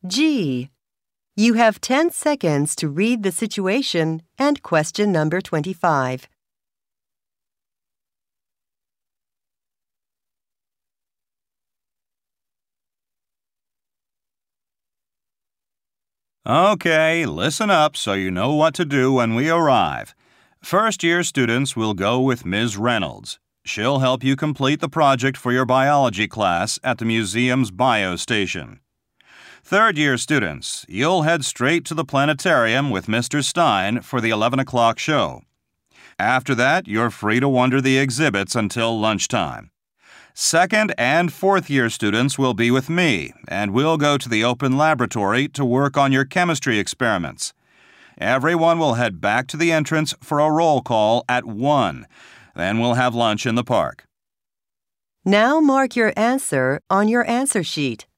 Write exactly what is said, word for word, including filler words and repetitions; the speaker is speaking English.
G. You have ten seconds to read the situation and question number twenty-five. Okay, listen up so you know what to do when we arrive. First-year students will go with Miz Reynolds. She'll help you complete the project for your biology class at the museum's bio station. Third-year students, you'll head straight to the planetarium with Mister Stein for the eleven o'clock show. After that, you're free to wander the exhibits until lunchtime. Second and fourth-year students will be with me, and we'll go to the open laboratory to work on your chemistry experiments. Everyone will head back to the entrance for a roll call at one. Then we'll have lunch in the park. Now mark your answer on your answer sheet.